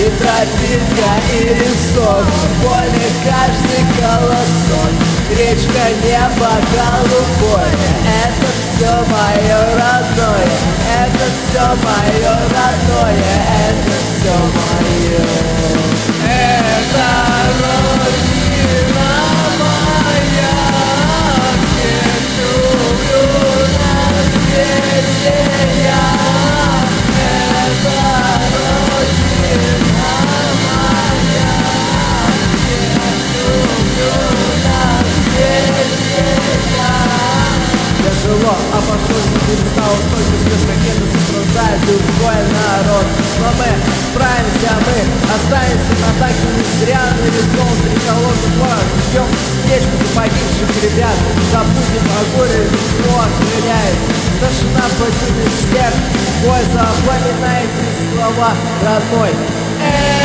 тропинка и лесок, в поле каждый колосок, речка, небо голубое. Это все мое родное, это все мое родное, это все мое. Это родина моя, всех люблю на свете я. Это родина моя, всех люблю на свете я. Тяжело, а пошло перестало столько слез, какие-то сопровождают людской народ. Но мы справимся, мы останемся на такси, не зря нарисован триколор флаг. Идем встречку за погибших ребят, забудем о горе, весло охраняет. Старшина поднимет всех, бой, запоминайте слова родной.